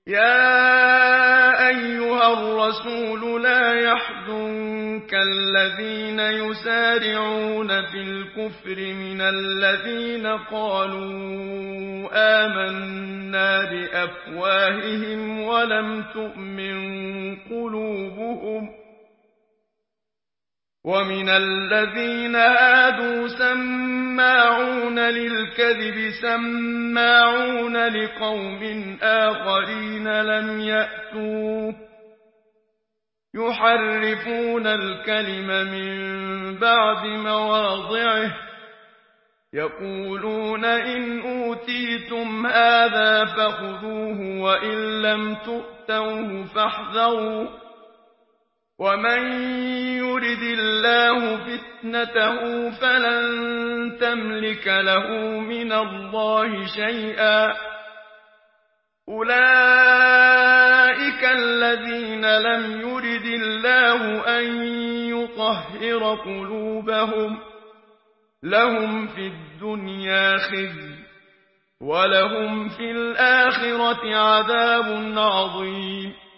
يا أيها الرسول لا يحزنك الذين يسارعون في الكفر من الذين قالوا آمنا بأفواههم ولم تؤمن قلوبهم ومن الذين هادوا سماعون للكذب سماعون لقوم آخرين لم يأتوك يحرفون الكلم من بعد مواضعه يقولون إن أوتيتم هذا فخذوه وإن لم تؤتوه فاحذروا ومن يرد الله فتنته فلن تملك له من الله شيئا أولئك الذين لم يرد الله أن يطهر قلوبهم لهم في الدنيا خزي ولهم في الآخرة عذاب عظيم